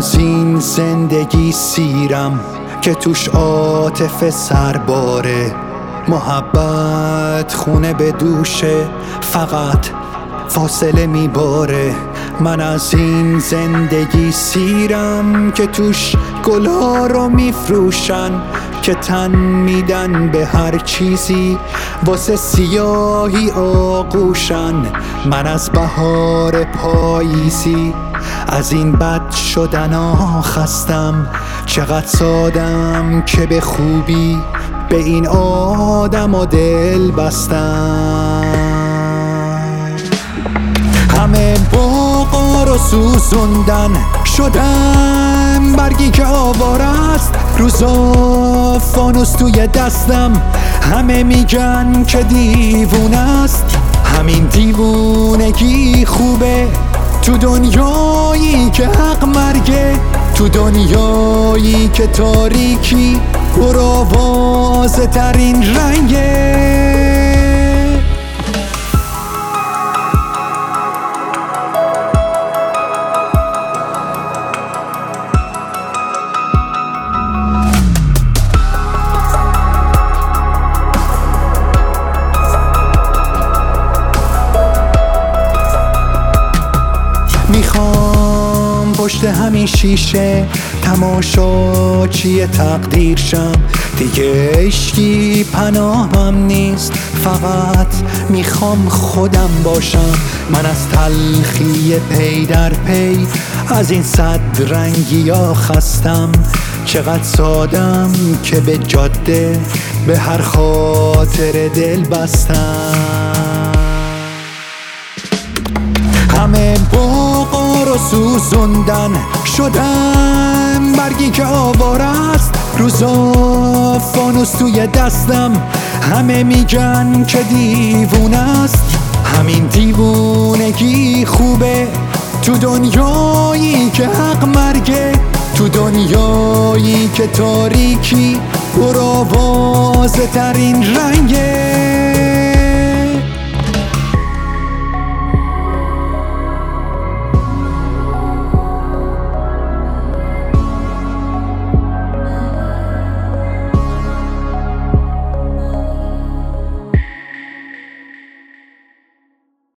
از این زندگی سیرم که توش عاطفه سرباره، محبت خونه به دوشه، فقط فاصله میباره. من از این زندگی سیرم که توش گلها رو میفروشن، که تن میدن به هر چیزی واسه سیاهی آغوشن. من از بهار پاییزی از این بد شدن خستم، چقدر سادم که به خوبی به این آدم و دل بستم. همه باغا رو سوزوندن، شدم برگی که آواره است، روزا فانوس توی دستم. همه میگن که دیوونه است، همین دیوونگی خوبه تو دنیایی که حق مرگه، تو دنیایی که تاریکی پر آوازه ترین رنگه. میخوام پشت همین شیشه تماشاچی تقدیر شم، دیگه عشقی پناهم نیست، فقط میخوام خودم باشم. من از تلخی پی در پی از این صد رنگی ها خستم، چقدر سادم که به جاده به هر خاطر دل بستم. همه باغا رو سوزوندن، شدم برگی که آواره است، روزا فانوس توی دستم. همه میگن که دیوونه است، همین دیوونگی خوبه تو دنیایی که حق مرگه، تو دنیایی که تاریکی پر آوازه ترین رنگه.